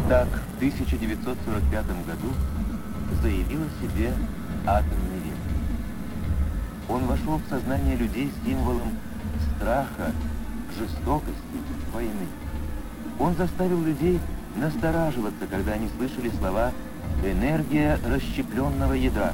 Так, в 1945 году заявил о себе атомный век. Он вошел в сознание людей символом страха, жестокости, войны. Он заставил людей настораживаться, когда они слышали слова «энергия расщепленного ядра».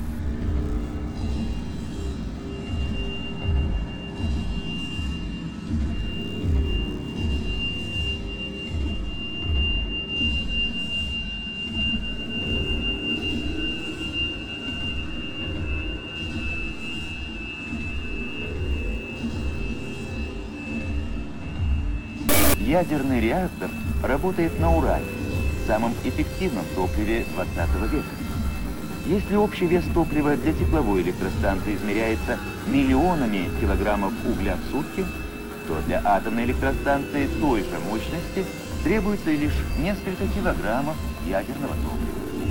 Ядерный реактор работает на уране, самом эффективном топливе 20 века. Если общий вес топлива для тепловой электростанции измеряется миллионами килограммов угля в сутки, то для атомной электростанции той же мощности требуется лишь несколько килограммов ядерного топлива.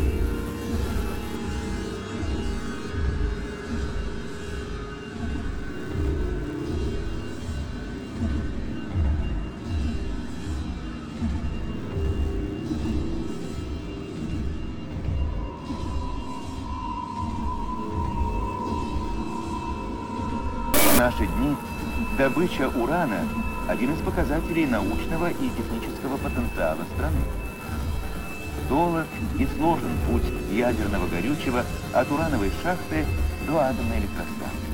В наши дни добыча урана – один из показателей научного и технического потенциала страны. Долг и сложен путь ядерного горючего от урановой шахты до атомной электростанции.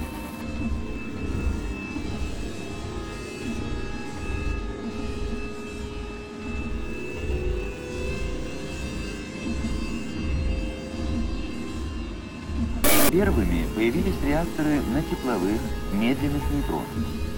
Первыми появились реакторы на тепловых медленных нейтронах.